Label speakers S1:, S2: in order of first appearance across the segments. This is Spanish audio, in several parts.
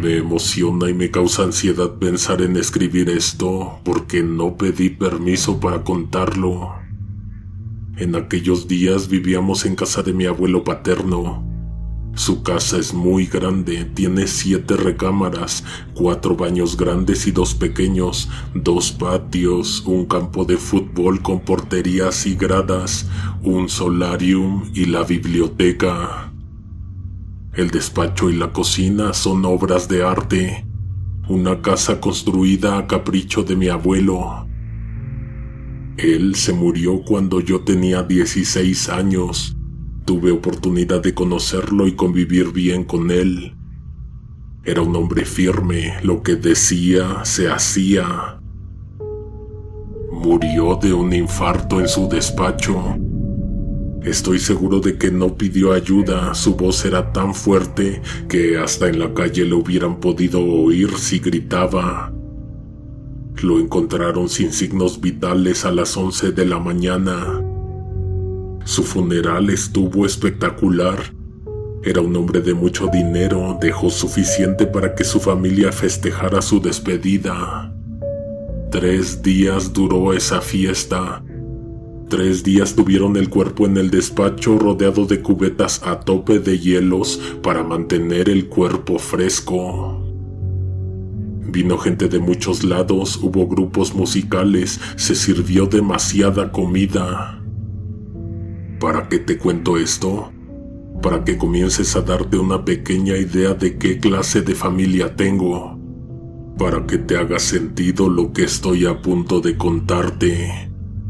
S1: Me emociona y me causa ansiedad pensar en escribir esto porque no pedí permiso para contarlo. En aquellos días vivíamos en casa de mi abuelo paterno. Su casa es muy grande, tiene 7 recámaras, 4 baños grandes y 2 pequeños, 2 patios, un campo de fútbol con porterías y gradas, un solarium y la biblioteca. El despacho y la cocina son obras de arte, una casa construida a capricho de mi abuelo. Él se murió cuando yo tenía 16 años. Tuve oportunidad de conocerlo y convivir bien con él. Era un hombre firme, lo que decía se hacía. Murió de un infarto en su despacho. Estoy seguro de que no pidió ayuda, su voz era tan fuerte que hasta en la calle lo hubieran podido oír si gritaba. Lo encontraron sin signos vitales a las 11 de la mañana. Su funeral estuvo espectacular. Era un hombre de mucho dinero, dejó suficiente para que su familia festejara su despedida. 3 días duró esa fiesta. 3 días tuvieron el cuerpo en el despacho rodeado de cubetas a tope de hielos para mantener el cuerpo fresco. Vino gente de muchos lados, hubo grupos musicales, se sirvió demasiada comida. ¿Para qué te cuento esto? Para que comiences a darte una pequeña idea de qué clase de familia tengo. Para que te haga sentido lo que estoy a punto de contarte.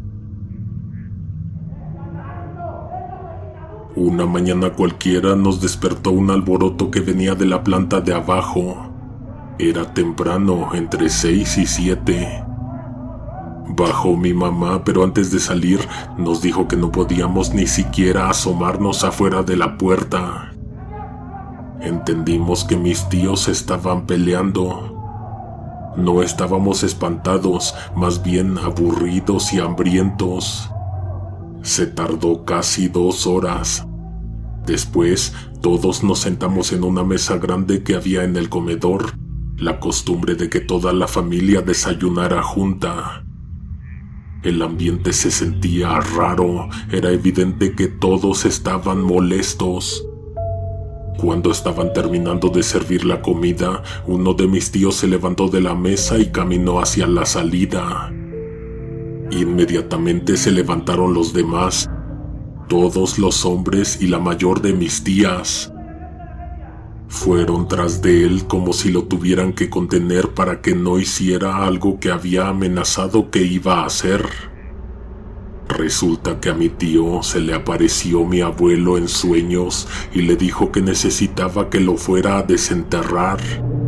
S1: Una mañana cualquiera nos despertó un alboroto que venía de la planta de abajo. Era temprano, entre 6 y 7. Bajó mi mamá, pero antes de salir nos dijo que no podíamos ni siquiera asomarnos afuera de la puerta. Entendimos que mis tíos estaban peleando. No estábamos espantados, más bien aburridos y hambrientos. Se tardó casi 2 horas. Después, todos nos sentamos en una mesa grande que había en el comedor, la costumbre de que toda la familia desayunara junta. El ambiente se sentía raro, era evidente que todos estaban molestos. Cuando estaban terminando de servir la comida, uno de mis tíos se levantó de la mesa y caminó hacia la salida. Inmediatamente se levantaron los demás, todos los hombres y la mayor de mis tías. Fueron tras de él como si lo tuvieran que contener para que no hiciera algo que había amenazado que iba a hacer. Resulta que a mi tío se le apareció mi abuelo en sueños y le dijo que necesitaba que lo fuera a desenterrar,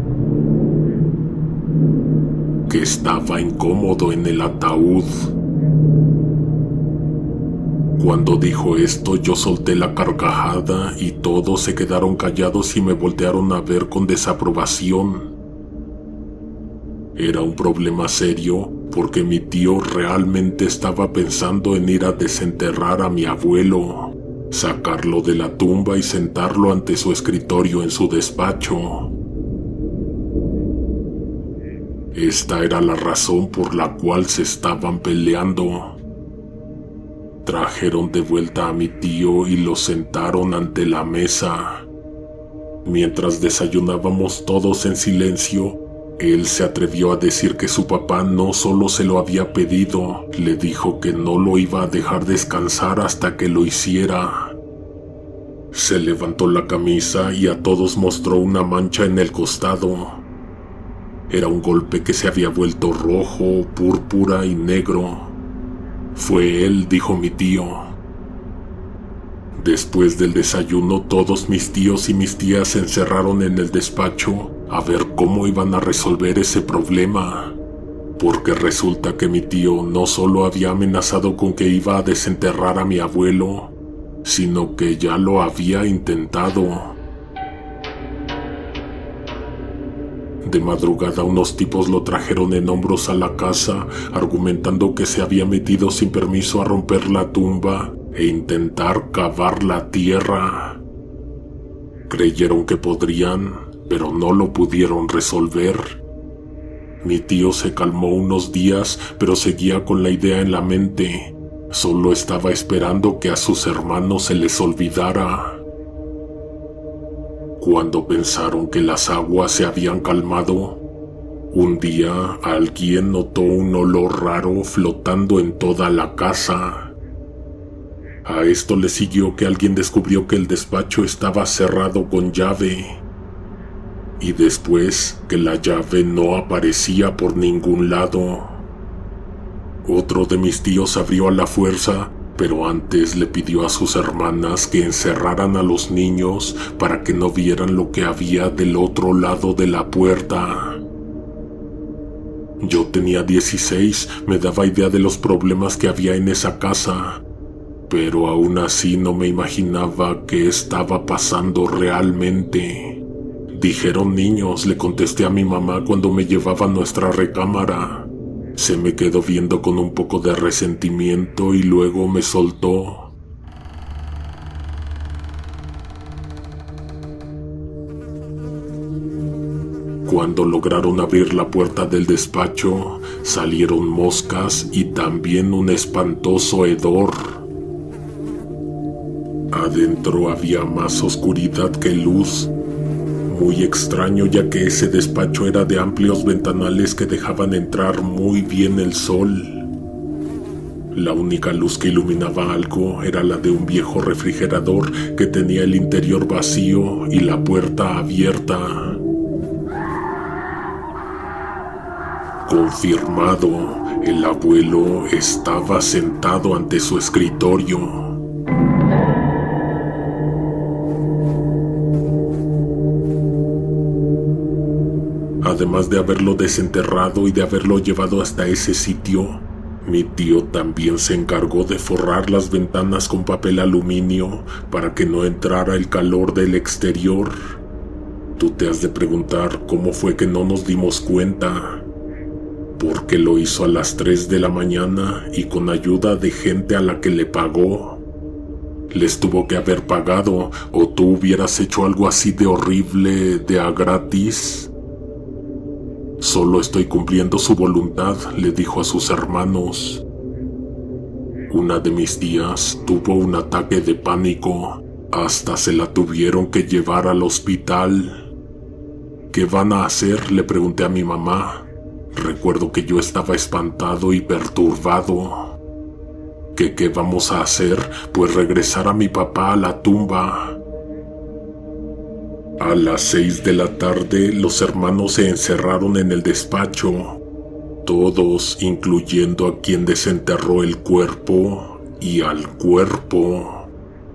S1: que estaba incómodo en el ataúd. Cuando dijo esto, yo solté la carcajada y todos se quedaron callados y me voltearon a ver con desaprobación. Era un problema serio porque mi tío realmente estaba pensando en ir a desenterrar a mi abuelo, sacarlo de la tumba y sentarlo ante su escritorio en su despacho. Esta era la razón por la cual se estaban peleando. Trajeron de vuelta a mi tío y lo sentaron ante la mesa. Mientras desayunábamos todos en silencio, él se atrevió a decir que su papá no solo se lo había pedido, le dijo que no lo iba a dejar descansar hasta que lo hiciera. Se levantó la camisa y a todos mostró una mancha en el costado. Era un golpe que se había vuelto rojo, púrpura y negro. Fue él, dijo mi tío. Después del desayuno, todos mis tíos y mis tías se encerraron en el despacho a ver cómo iban a resolver ese problema. Porque resulta que mi tío no solo había amenazado con que iba a desenterrar a mi abuelo, sino que ya lo había intentado. De madrugada unos tipos lo trajeron en hombros a la casa, argumentando que se había metido sin permiso a romper la tumba e intentar cavar la tierra. Creyeron que podrían, pero no lo pudieron resolver. Mi tío se calmó unos días, pero seguía con la idea en la mente. Solo estaba esperando que a sus hermanos se les olvidara. Cuando pensaron que las aguas se habían calmado, un día alguien notó un olor raro flotando en toda la casa. A esto le siguió que alguien descubrió que el despacho estaba cerrado con llave. Y después que la llave no aparecía por ningún lado. Otro de mis tíos abrió a la fuerza, pero antes le pidió a sus hermanas que encerraran a los niños para que no vieran lo que había del otro lado de la puerta. Yo tenía 16, me daba idea de los problemas que había en esa casa, pero aún así no me imaginaba qué estaba pasando realmente. Dijeron niños, le contesté a mi mamá cuando me llevaba a nuestra recámara. Se me quedó viendo con un poco de resentimiento y luego me soltó. Cuando lograron abrir la puerta del despacho, salieron moscas y también un espantoso hedor. Adentro había más oscuridad que luz. Muy extraño, ya que ese despacho era de amplios ventanales que dejaban entrar muy bien el sol. La única luz que iluminaba algo era la de un viejo refrigerador que tenía el interior vacío y la puerta abierta. Confirmado, el abuelo estaba sentado ante su escritorio. Además de haberlo desenterrado y de haberlo llevado hasta ese sitio, mi tío también se encargó de forrar las ventanas con papel aluminio para que no entrara el calor del exterior. Tú te has de preguntar cómo fue que no nos dimos cuenta. Porque lo hizo a las 3 de la mañana y con ayuda de gente a la que le pagó. Les tuvo que haber pagado, o tú hubieras hecho algo así de horrible de a gratis. Solo estoy cumpliendo su voluntad, le dijo a sus hermanos. Una de mis tías tuvo un ataque de pánico, hasta se la tuvieron que llevar al hospital. ¿Qué van a hacer?, le pregunté a mi mamá. Recuerdo que yo estaba espantado y perturbado. ¿Qué vamos a hacer? Pues regresar a mi papá a la tumba. A las 6 de la tarde, los hermanos se encerraron en el despacho. Todos, incluyendo a quien desenterró el cuerpo y al cuerpo.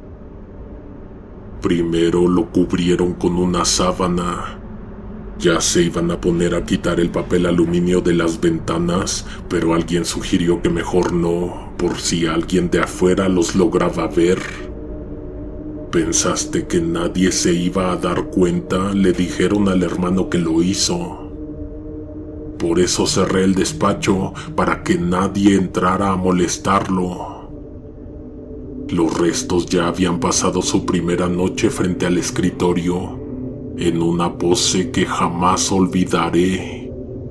S1: Primero lo cubrieron con una sábana. Ya se iban a poner a quitar el papel aluminio de las ventanas, pero alguien sugirió que mejor no, por si alguien de afuera los lograba ver. ¿Pensaste que nadie se iba a dar cuenta?, le dijeron al hermano que lo hizo. Por eso cerré el despacho, para que nadie entrara a molestarlo. Los restos ya habían pasado su primera noche frente al escritorio, en una pose que jamás olvidaré.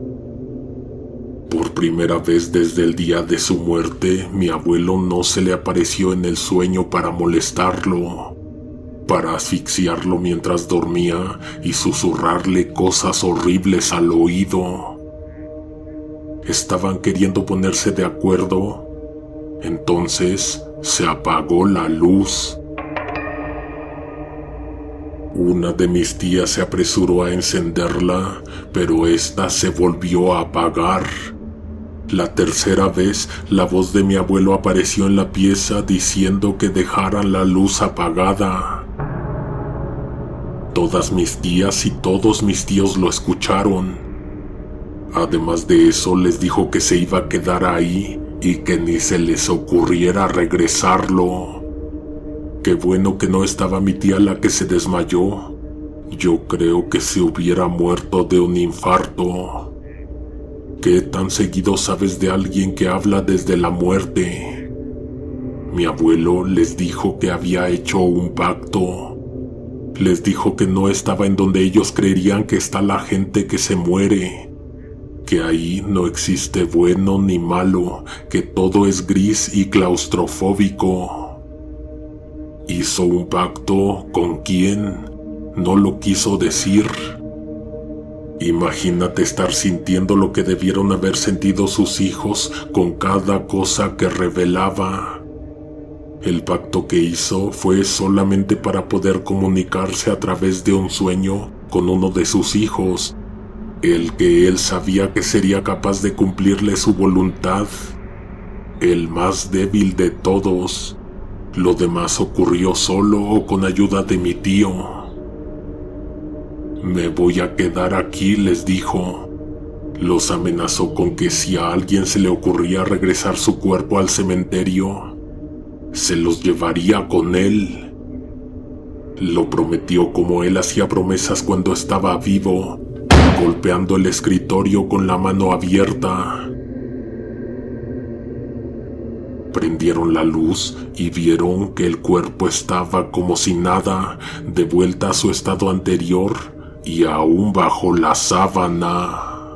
S1: Por primera vez desde el día de su muerte, mi abuelo no se le apareció en el sueño para molestarlo, para asfixiarlo mientras dormía y susurrarle cosas horribles al oído. Estaban queriendo ponerse de acuerdo. Entonces se apagó la luz. Una de mis tías se apresuró a encenderla, pero esta se volvió a apagar. La tercera vez, la voz de mi abuelo apareció en la pieza diciendo que dejaran la luz apagada. Todas mis tías y todos mis tíos lo escucharon. Además de eso, les dijo que se iba a quedar ahí y que ni se les ocurriera regresarlo. Qué bueno que no estaba mi tía la que se desmayó. Yo creo que se hubiera muerto de un infarto. ¿Qué tan seguido sabes de alguien que habla desde la muerte? Mi abuelo les dijo que había hecho un pacto. Les dijo que no estaba en donde ellos creerían que está la gente que se muere, que ahí no existe bueno ni malo, que todo es gris y claustrofóbico. Hizo un pacto con quién, no lo quiso decir. Imagínate estar sintiendo lo que debieron haber sentido sus hijos con cada cosa que revelaba. El pacto que hizo fue solamente para poder comunicarse a través de un sueño con uno de sus hijos, el que él sabía que sería capaz de cumplirle su voluntad, el más débil de todos. Lo demás ocurrió solo o con ayuda de mi tío. Me voy a quedar aquí, les dijo. Los amenazó con que si a alguien se le ocurría regresar su cuerpo al cementerio, se los llevaría con él. Lo prometió como él hacía promesas cuando estaba vivo, golpeando el escritorio con la mano abierta. Prendieron la luz y vieron que el cuerpo estaba como si nada, de vuelta a su estado anterior y aún bajo la sábana.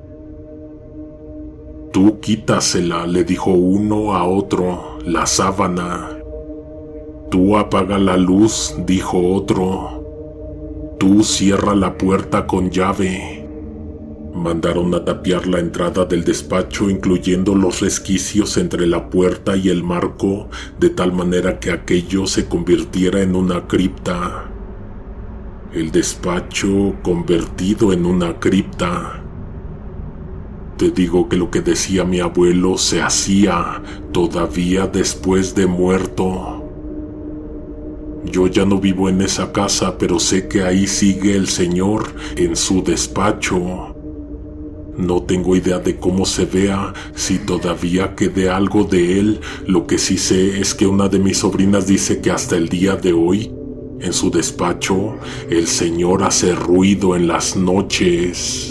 S1: Tú quítasela, le dijo uno a otro, la sábana. Tú apaga la luz, dijo otro. Tú cierra la puerta con llave. Mandaron a tapiar la entrada del despacho, incluyendo los resquicios entre la puerta y el marco, de tal manera que aquello se convirtiera en una cripta. El despacho convertido en una cripta. Te digo que lo que decía mi abuelo se hacía todavía después de muerto. Yo ya no vivo en esa casa, pero sé que ahí sigue el señor en su despacho. No tengo idea de cómo se vea, si todavía quede algo de él. Lo que sí sé es que una de mis sobrinas dice que hasta el día de hoy, en su despacho, el señor hace ruido en las noches.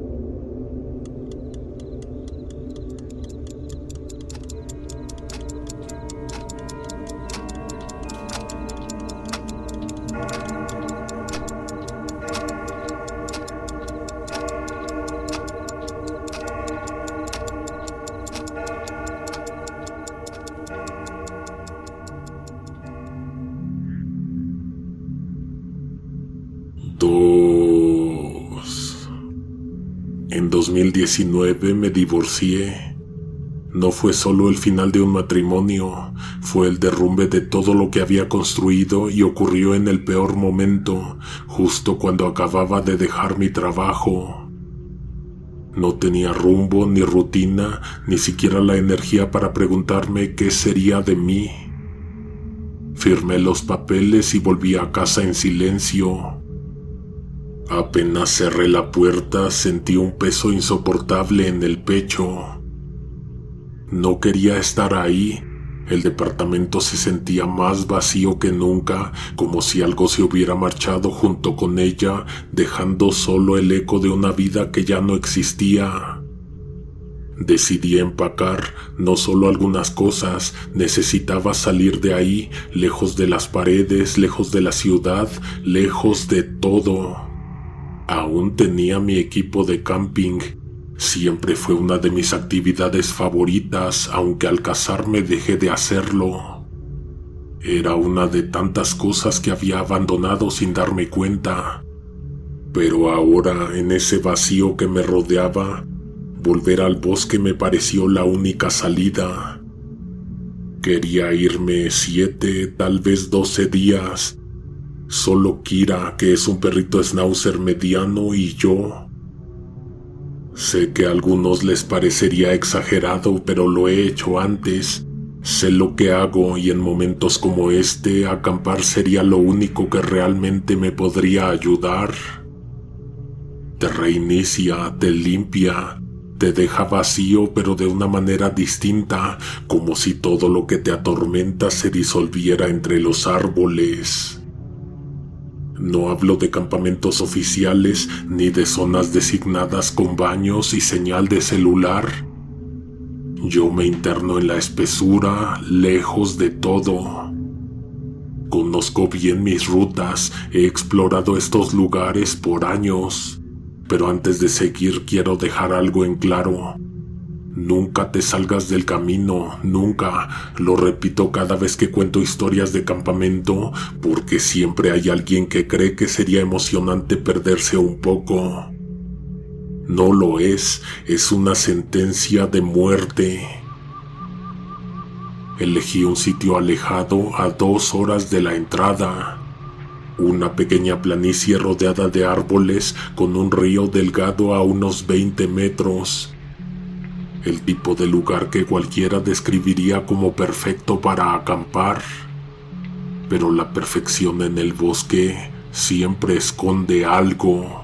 S1: En 2019 me divorcié. No fue solo el final de un matrimonio, fue el derrumbe de todo lo que había construido y ocurrió en el peor momento, justo cuando acababa de dejar mi trabajo. No tenía rumbo ni rutina, ni siquiera la energía para preguntarme qué sería de mí. Firmé los papeles y volví a casa en silencio. Apenas cerré la puerta, sentí un peso insoportable en el pecho. No quería estar ahí. El departamento se sentía más vacío que nunca, como si algo se hubiera marchado junto con ella, dejando solo el eco de una vida que ya no existía. Decidí empacar no solo algunas cosas, necesitaba salir de ahí, lejos de las paredes, lejos de la ciudad, lejos de todo. Aún tenía mi equipo de camping. Siempre fue una de mis actividades favoritas, aunque al casarme dejé de hacerlo. Era una de tantas cosas que había abandonado sin darme cuenta. Pero ahora, en ese vacío que me rodeaba, volver al bosque me pareció la única salida. Quería irme 7, tal vez 12 días. Solo Kira, que es un perrito schnauzer mediano, y yo. Sé que a algunos les parecería exagerado, pero lo he hecho antes. Sé lo que hago y en momentos como este, acampar sería lo único que realmente me podría ayudar. Te reinicia, te limpia, te deja vacío, pero de una manera distinta, como si todo lo que te atormenta se disolviera entre los árboles. No hablo de campamentos oficiales ni de zonas designadas con baños y señal de celular. Yo me interno en la espesura, lejos de todo. Conozco bien mis rutas, he explorado estos lugares por años, pero antes de seguir quiero dejar algo en claro. Nunca te salgas del camino, nunca. Lo repito cada vez que cuento historias de campamento, porque siempre hay alguien que cree que sería emocionante perderse un poco. No lo es una sentencia de muerte. Elegí un sitio alejado a 2 horas de la entrada. Una pequeña planicie rodeada de árboles con un río delgado a unos 20 metros. El tipo de lugar que cualquiera describiría como perfecto para acampar. Pero la perfección en el bosque siempre esconde algo.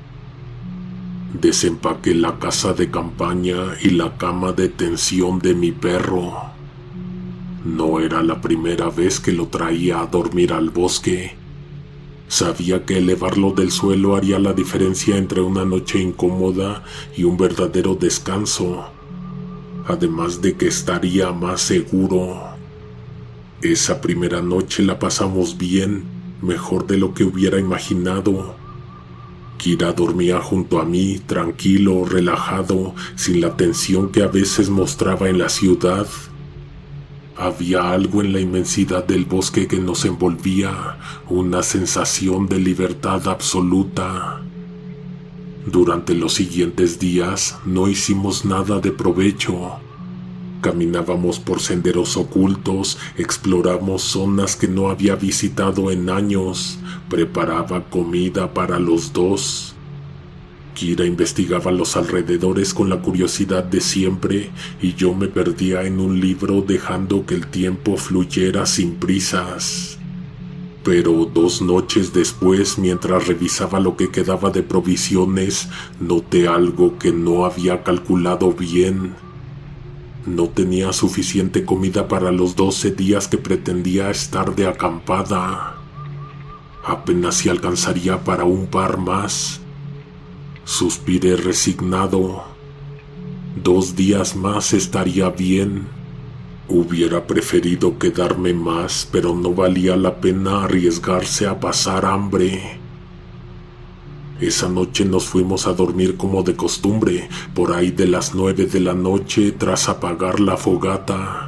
S1: Desempaqué la casa de campaña y la cama de tensión de mi perro. No era la primera vez que lo traía a dormir al bosque. Sabía que elevarlo del suelo haría la diferencia entre una noche incómoda y un verdadero descanso. Además de que estaría más seguro. Esa primera noche la pasamos bien, mejor de lo que hubiera imaginado. Kira dormía junto a mí, tranquilo, relajado, sin la tensión que a veces mostraba en la ciudad. Había algo en la inmensidad del bosque que nos envolvía, una sensación de libertad absoluta. Durante los siguientes días no hicimos nada de provecho. Caminábamos por senderos ocultos, exploramos zonas que no había visitado en años, preparaba comida para los dos. Kira investigaba los alrededores con la curiosidad de siempre y yo me perdía en un libro dejando que el tiempo fluyera sin prisas. Pero 2 noches después, mientras revisaba lo que quedaba de provisiones, noté algo que no había calculado bien. No tenía suficiente comida para los 12 días que pretendía estar de acampada. Apenas si alcanzaría para un par más. Suspiré resignado. 2 días más estaría bien. Hubiera preferido quedarme más, pero no valía la pena arriesgarse a pasar hambre. Esa noche nos fuimos a dormir como de costumbre, por ahí de las 9 de la noche tras apagar la fogata.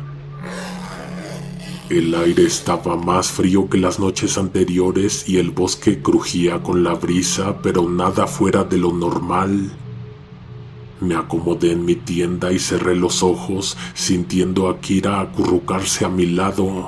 S1: El aire estaba más frío que las noches anteriores y el bosque crujía con la brisa, pero nada fuera de lo normal. Me acomodé en mi tienda y cerré los ojos, sintiendo a Kira acurrucarse a mi lado.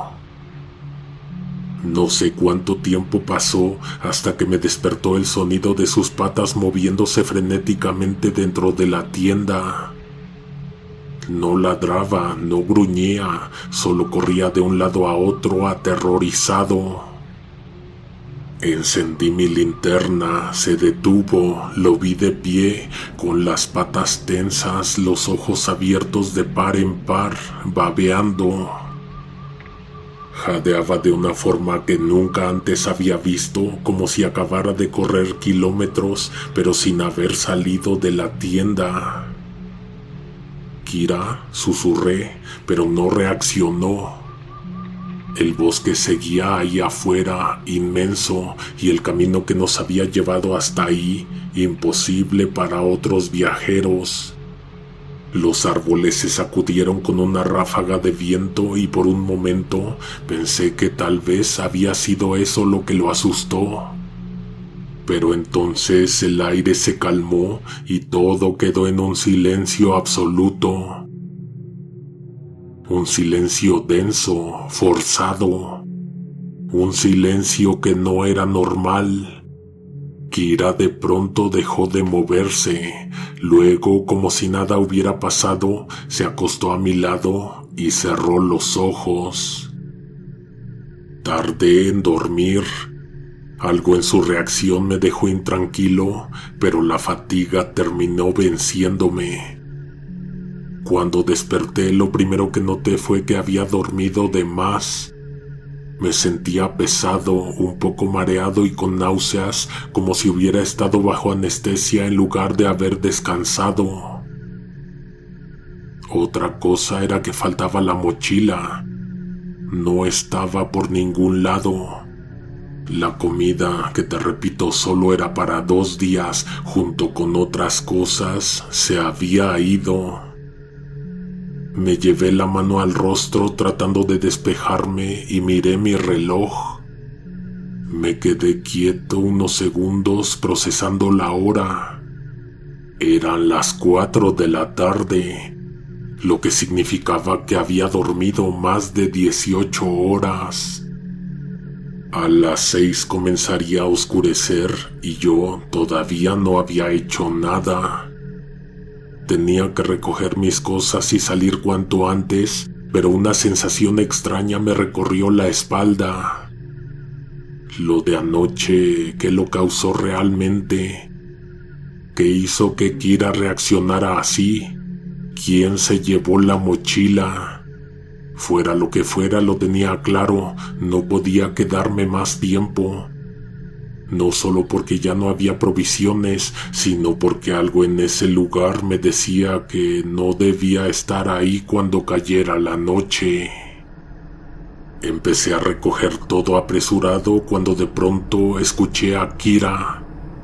S1: No sé cuánto tiempo pasó hasta que me despertó el sonido de sus patas moviéndose frenéticamente dentro de la tienda. No ladraba, no gruñía, solo corría de un lado a otro aterrorizado. Encendí mi linterna, se detuvo, lo vi de pie, con las patas tensas, los ojos abiertos de par en par, babeando. Jadeaba de una forma que nunca antes había visto, como si acabara de correr kilómetros, pero sin haber salido de la tienda. Kira, susurré, pero no reaccionó. El bosque seguía ahí afuera, inmenso, y el camino que nos había llevado hasta ahí, imposible para otros viajeros. Los árboles se sacudieron con una ráfaga de viento y por un momento pensé que tal vez había sido eso lo que lo asustó. Pero entonces el aire se calmó y todo quedó en un silencio absoluto. Un silencio denso, forzado. Un silencio que no era normal. Kira de pronto dejó de moverse. Luego, como si nada hubiera pasado, se acostó a mi lado y cerró los ojos. Tardé en dormir. Algo en su reacción me dejó intranquilo, pero la fatiga terminó venciéndome. Cuando desperté, lo primero que noté fue que había dormido de más. Me sentía pesado, un poco mareado y con náuseas, como si hubiera estado bajo anestesia en lugar de haber descansado. Otra cosa era que faltaba la mochila. No estaba por ningún lado. La comida, que te repito solo era para 2 días, junto con otras cosas, se había ido. Me llevé la mano al rostro tratando de despejarme y miré mi reloj. Me quedé quieto unos segundos procesando la hora. Eran las 4 de la tarde, lo que significaba que había dormido más de 18 horas. A las 6 comenzaría a oscurecer y yo todavía no había hecho nada. Tenía que recoger mis cosas y salir cuanto antes, pero una sensación extraña me recorrió la espalda. Lo de anoche, ¿qué lo causó realmente? ¿Qué hizo que Kira reaccionara así? ¿Quién se llevó la mochila? Fuera lo que fuera, lo tenía claro, no podía quedarme más tiempo. No solo porque ya no había provisiones, sino porque algo en ese lugar me decía que no debía estar ahí cuando cayera la noche. Empecé a recoger todo apresurado cuando de pronto escuché a Kira.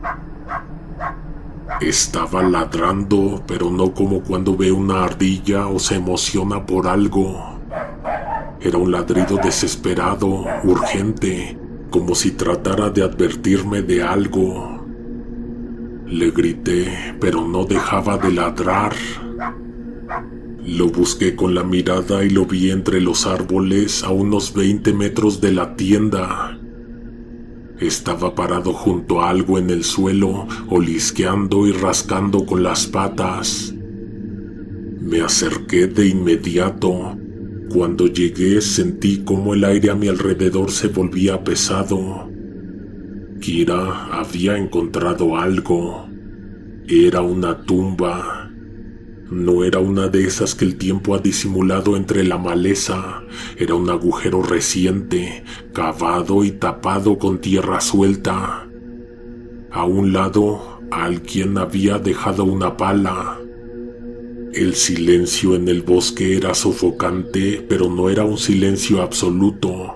S1: Estaba ladrando, pero no como cuando ve una ardilla o se emociona por algo. Era un ladrido desesperado, urgente, como si tratara de advertirme de algo. Le grité, pero no dejaba de ladrar. Lo busqué con la mirada y lo vi entre los árboles a unos 20 metros de la tienda. Estaba parado junto a algo en el suelo, olisqueando y rascando con las patas. Me acerqué de inmediato. Cuando llegué sentí como el aire a mi alrededor se volvía pesado. Kira había encontrado algo. Era una tumba. No era una de esas que el tiempo ha disimulado entre la maleza. Era un agujero reciente, cavado y tapado con tierra suelta. A un lado, alguien había dejado una pala. El silencio en el bosque era sofocante, pero no era un silencio absoluto.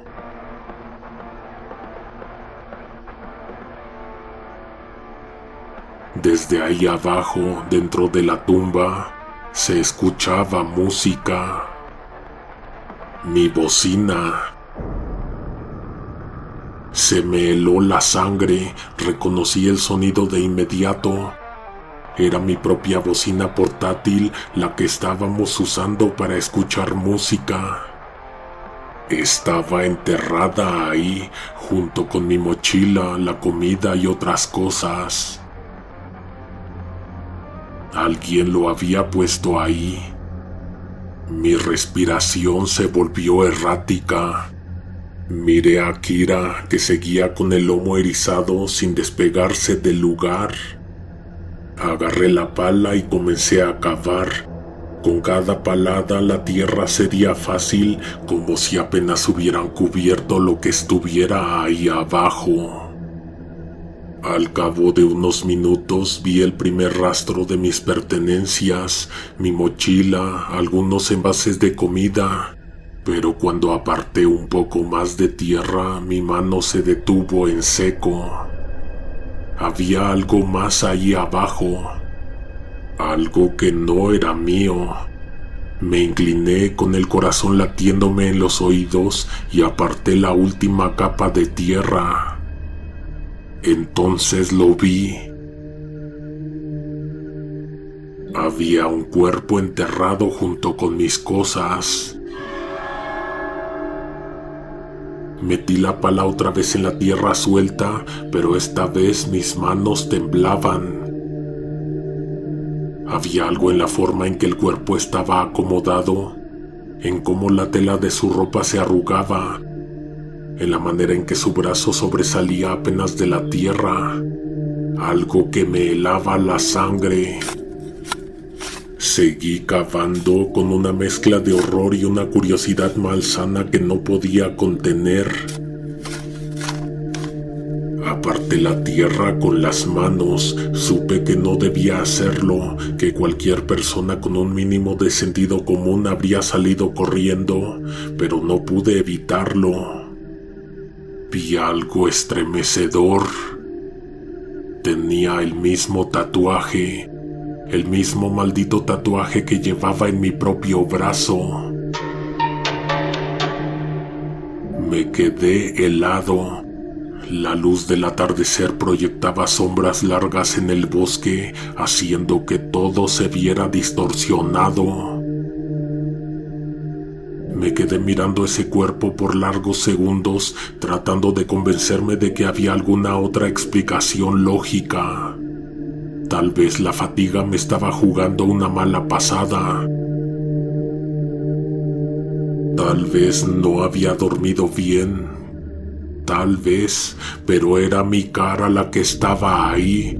S1: Desde ahí abajo, dentro de la tumba, se escuchaba música. Mi bocina. Se me heló la sangre, reconocí el sonido de inmediato. Era mi propia bocina portátil, la que estábamos usando para escuchar música. Estaba enterrada ahí, junto con mi mochila, la comida y otras cosas. Alguien lo había puesto ahí. Mi respiración se volvió errática. Miré a Kira, que seguía con el lomo erizado sin despegarse del lugar. Agarré la pala y comencé a cavar. Con cada palada la tierra sería fácil, como si apenas hubieran cubierto lo que estuviera ahí abajo. Al cabo de unos minutos vi el primer rastro de mis pertenencias, mi mochila, algunos envases de comida, pero cuando aparté un poco más de tierra, mi mano se detuvo en seco. Había algo más ahí abajo, algo que no era mío. Me incliné con el corazón latiéndome en los oídos y aparté la última capa de tierra. Entonces lo vi. Había un cuerpo enterrado junto con mis cosas. Metí la pala otra vez en la tierra suelta, pero esta vez mis manos temblaban. Había algo en la forma en que el cuerpo estaba acomodado, en cómo la tela de su ropa se arrugaba, en la manera en que su brazo sobresalía apenas de la tierra, algo que me helaba la sangre. Seguí cavando con una mezcla de horror y una curiosidad malsana que no podía contener. Aparté la tierra con las manos, supe que no debía hacerlo, que cualquier persona con un mínimo de sentido común habría salido corriendo, pero no pude evitarlo. Vi algo estremecedor. Tenía el mismo tatuaje, el mismo maldito tatuaje que llevaba en mi propio brazo. Me quedé helado. La luz del atardecer proyectaba sombras largas en el bosque, haciendo que todo se viera distorsionado. Me quedé mirando ese cuerpo por largos segundos, tratando de convencerme de que había alguna otra explicación lógica. Tal vez la fatiga me estaba jugando una mala pasada. Tal vez no había dormido bien. Tal vez, pero era mi cara la que estaba ahí.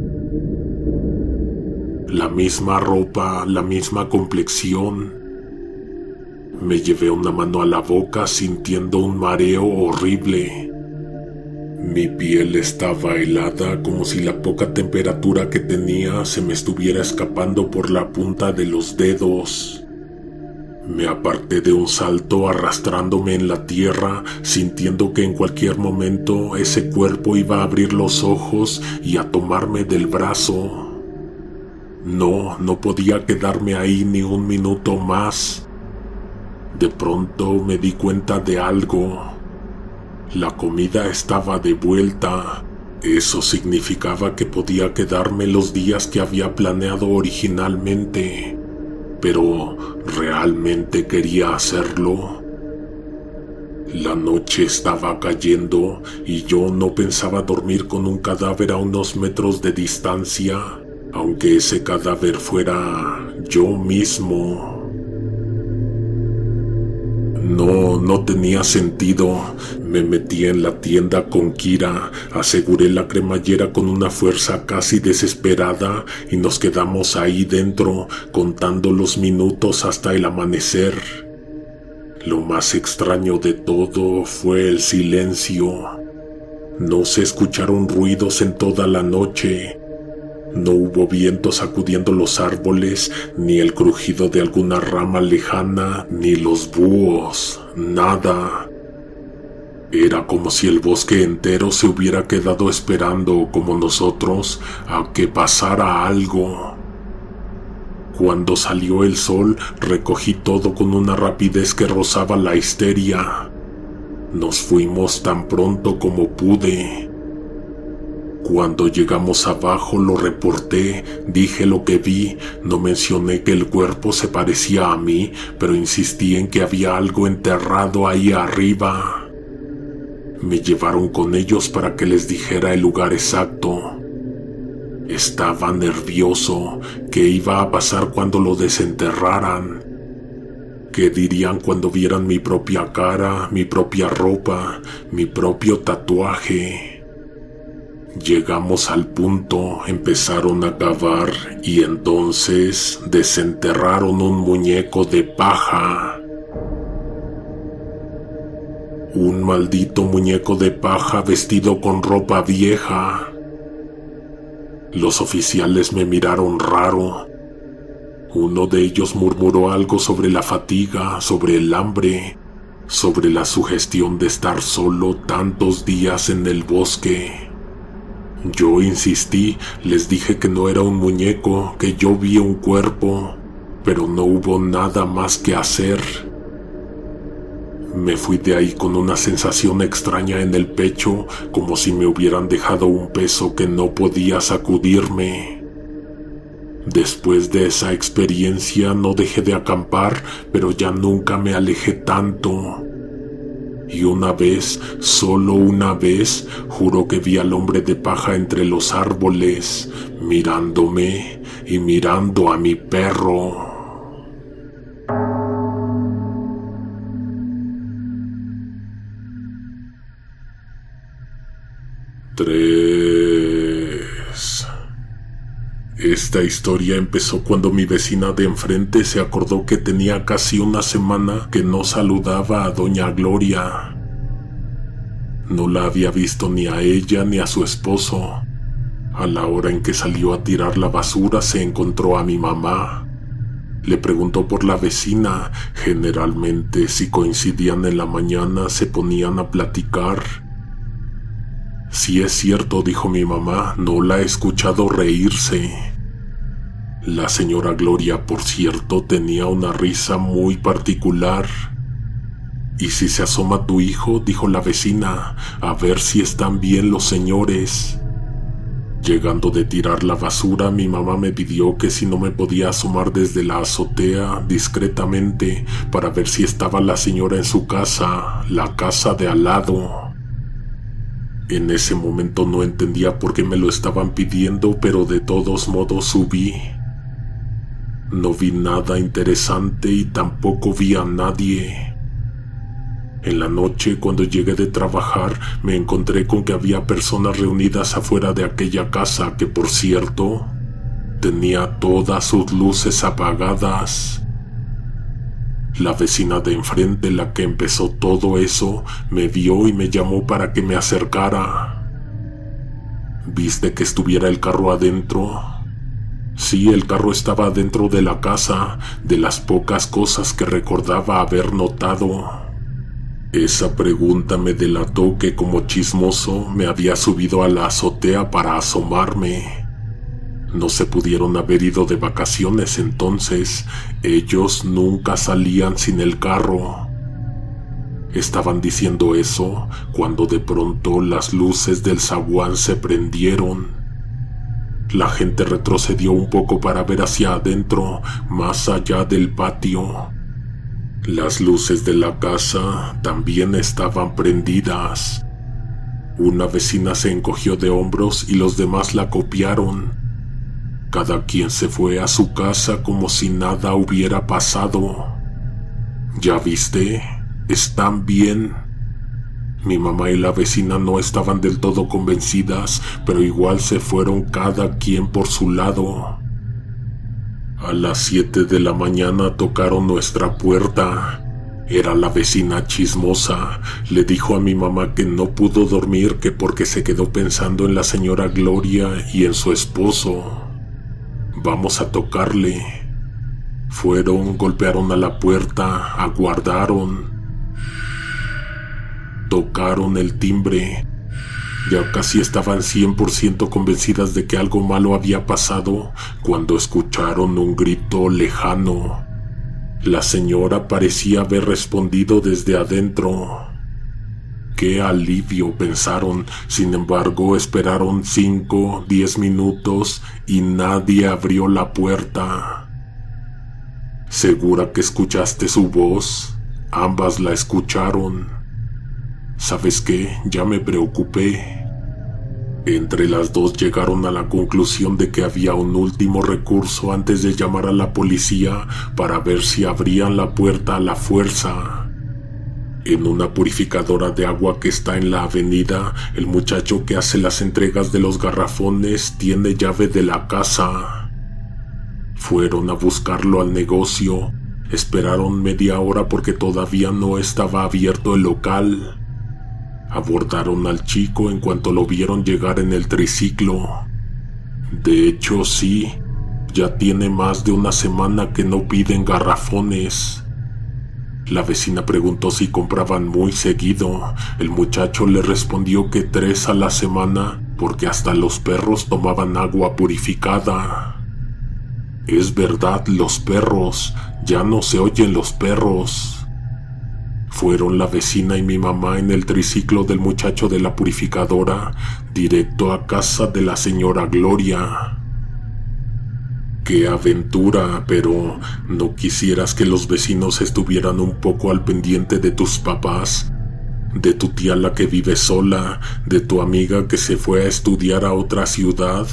S1: La misma ropa, la misma complexión. Me llevé una mano a la boca sintiendo un mareo horrible. Mi piel estaba helada como si la poca temperatura que tenía se me estuviera escapando por la punta de los dedos. Me aparté de un salto arrastrándome en la tierra, sintiendo que en cualquier momento ese cuerpo iba a abrir los ojos y a tomarme del brazo. No podía quedarme ahí ni un minuto más. De pronto me di cuenta de algo. La comida estaba de vuelta. Eso significaba que podía quedarme los días que había planeado originalmente. Pero ¿realmente quería hacerlo? La noche estaba cayendo y yo no pensaba dormir con un cadáver a unos metros de distancia, aunque ese cadáver fuera yo mismo. No tenía sentido. Me metí en la tienda con Kira, aseguré la cremallera con una fuerza casi desesperada y nos quedamos ahí dentro, contando los minutos hasta el amanecer. Lo más extraño de todo fue el silencio. No se escucharon ruidos en toda la noche. No hubo viento sacudiendo los árboles, ni el crujido de alguna rama lejana, ni los búhos, nada. Era como si el bosque entero se hubiera quedado esperando, como nosotros, a que pasara algo. Cuando salió el sol, recogí todo con una rapidez que rozaba la histeria. Nos fuimos tan pronto como pude. Cuando llegamos abajo lo reporté, dije lo que vi, no mencioné que el cuerpo se parecía a mí, pero insistí en que había algo enterrado ahí arriba. Me llevaron con ellos para que les dijera el lugar exacto. Estaba nervioso. ¿Qué iba a pasar cuando lo desenterraran? ¿Qué dirían cuando vieran mi propia cara, mi propia ropa, mi propio tatuaje? Llegamos al punto, empezaron a cavar y entonces desenterraron un muñeco de paja. Un maldito muñeco de paja vestido con ropa vieja. Los oficiales me miraron raro. Uno de ellos murmuró algo sobre la fatiga, sobre el hambre, sobre la sugestión de estar solo tantos días en el bosque. Yo insistí, les dije que no era un muñeco, que yo vi un cuerpo, pero no hubo nada más que hacer. Me fui de ahí con una sensación extraña en el pecho, como si me hubieran dejado un peso que no podía sacudirme. Después de esa experiencia no dejé de acampar, pero ya nunca me alejé tanto. Y una vez, solo una vez, juro que vi al hombre de paja entre los árboles, mirándome y mirando a mi perro. Esta historia empezó cuando mi vecina de enfrente se acordó que tenía casi una semana que no saludaba a Doña Gloria. No la había visto ni a ella ni a su esposo. A la hora en que salió a tirar la basura se encontró a mi mamá. Le preguntó por la vecina. Generalmente, si coincidían en la mañana, se ponían a platicar. Sí es cierto, dijo mi mamá, no la he escuchado reírse. La señora Gloria, por cierto, tenía una risa muy particular. «¿Y si se asoma tu hijo?», dijo la vecina, «a ver si están bien los señores». Llegando de tirar la basura, mi mamá me pidió que si no me podía asomar desde la azotea discretamente para ver si estaba la señora en su casa, la casa de al lado. En ese momento no entendía por qué me lo estaban pidiendo, pero de todos modos subí. No vi nada interesante y tampoco vi a nadie. En la noche, cuando llegué de trabajar, me encontré con que había personas reunidas afuera de aquella casa que, por cierto, tenía todas sus luces apagadas. La vecina de enfrente, la que empezó todo eso, me vio y me llamó para que me acercara. ¿Viste que estuviera el carro adentro? Sí, el carro estaba dentro de la casa, de las pocas cosas que recordaba haber notado. Esa pregunta me delató que como chismoso me había subido a la azotea para asomarme. No se pudieron haber ido de vacaciones entonces, ellos nunca salían sin el carro. Estaban diciendo eso cuando de pronto las luces del zaguán se prendieron. La gente retrocedió un poco para ver hacia adentro, más allá del patio. Las luces de la casa también estaban prendidas. Una vecina se encogió de hombros y los demás la copiaron. Cada quien se fue a su casa como si nada hubiera pasado. ¿Ya viste? ¿Están bien? Mi mamá y la vecina no estaban del todo convencidas, pero igual se fueron cada quien por su lado. A las 7 de la mañana tocaron nuestra puerta. Era la vecina chismosa. Le dijo a mi mamá que no pudo dormir que porque se quedó pensando en la señora Gloria y en su esposo. Vamos a tocarle. Fueron, golpearon a la puerta, aguardaron. Tocaron el timbre. Ya casi estaban 100% convencidas de que algo malo había pasado cuando escucharon un grito lejano. La señora parecía haber respondido desde adentro. ¡Qué alivio!, pensaron. Sin embargo, esperaron 5, 10 minutos y nadie abrió la puerta. ¿Segura que escuchaste su voz? Ambas la escucharon. ¿Sabes qué? Ya me preocupé. Entre las dos llegaron a la conclusión de que había un último recurso antes de llamar a la policía para ver si abrían la puerta a la fuerza. En una purificadora de agua que está en la avenida, el muchacho que hace las entregas de los garrafones tiene llave de la casa. Fueron a buscarlo al negocio. Esperaron media hora porque todavía no estaba abierto el local. Abordaron al chico en cuanto lo vieron llegar en el triciclo. De hecho, sí, ya tiene más de una semana que no piden garrafones. La vecina preguntó si compraban muy seguido. El muchacho le respondió que 3 a la semana, porque hasta los perros tomaban agua purificada. Es verdad, los perros, ya no se oyen los perros. Fueron la vecina y mi mamá en el triciclo del muchacho de la purificadora, directo a casa de la señora Gloria. ¡Qué aventura! Pero ¿no quisieras que los vecinos estuvieran un poco al pendiente de tus papás? De tu tía la que vive sola, de tu amiga que se fue a estudiar a otra ciudad.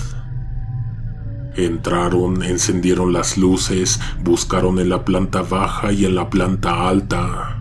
S1: Entraron, encendieron las luces, buscaron en la planta baja y en la planta alta.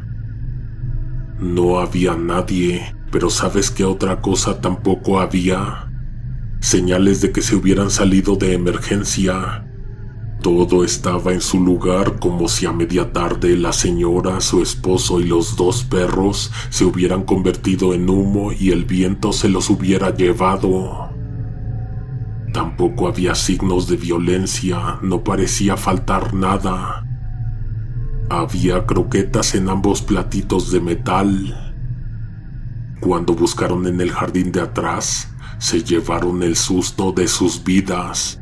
S1: No había nadie, pero ¿sabes qué otra cosa tampoco había? Señales de que se hubieran salido de emergencia. Todo estaba en su lugar, como si a media tarde la señora, su esposo y los 2 perros se hubieran convertido en humo y el viento se los hubiera llevado. Tampoco había signos de violencia, no parecía faltar nada. Había croquetas en ambos platitos de metal. Cuando buscaron en el jardín de atrás, se llevaron el susto de sus vidas.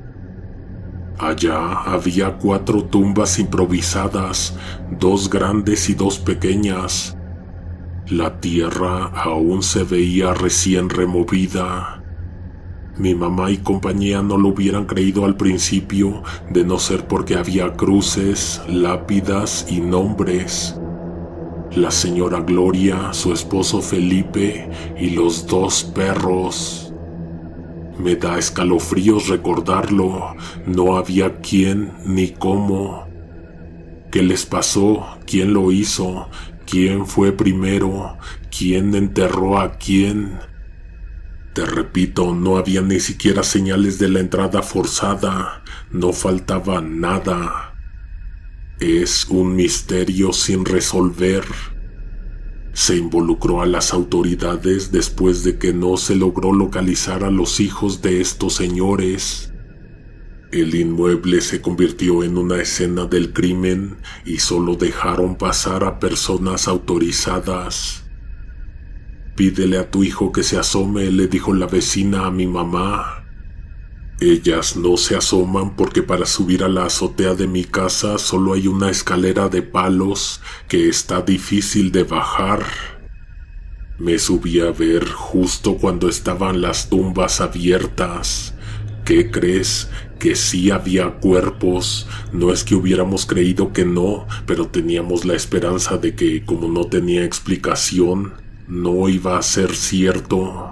S1: Allá había 4 tumbas improvisadas, 2 grandes y 2 pequeñas. La tierra aún se veía recién removida. Mi mamá y compañía no lo hubieran creído al principio, de no ser porque había cruces, lápidas y nombres. La señora Gloria, su esposo Felipe y los 2 perros. Me da escalofríos recordarlo. No había quién ni cómo. ¿Qué les pasó? ¿Quién lo hizo? ¿Quién fue primero? ¿Quién enterró a quién? Te repito, no había ni siquiera señales de la entrada forzada. No faltaba nada. Es un misterio sin resolver. Se involucró a las autoridades después de que no se logró localizar a los hijos de estos señores. El inmueble se convirtió en una escena del crimen y solo dejaron pasar a personas autorizadas. «Pídele a tu hijo que se asome», le dijo la vecina a mi mamá. Ellas no se asoman porque para subir a la azotea de mi casa solo hay una escalera de palos que está difícil de bajar. Me subí a ver justo cuando estaban las tumbas abiertas. ¿Qué crees? Que sí había cuerpos. No es que hubiéramos creído que no, pero teníamos la esperanza de que, como no tenía explicación, no iba a ser cierto.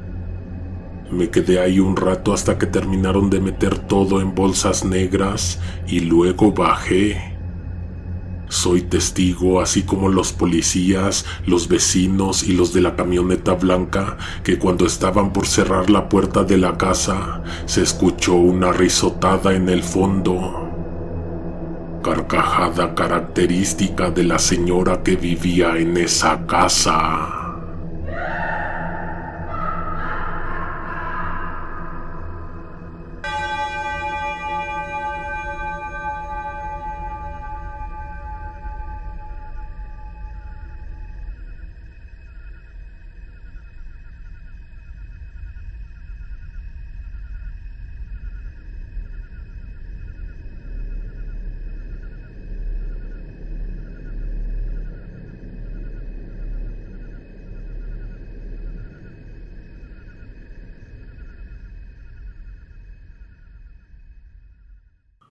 S1: Me quedé ahí un rato hasta que terminaron de meter todo en bolsas negras y luego bajé. Soy testigo, así como los policías, los vecinos y los de la camioneta blanca, que cuando estaban por cerrar la puerta de la casa, se escuchó una risotada en el fondo. Carcajada característica de la señora que vivía en esa casa.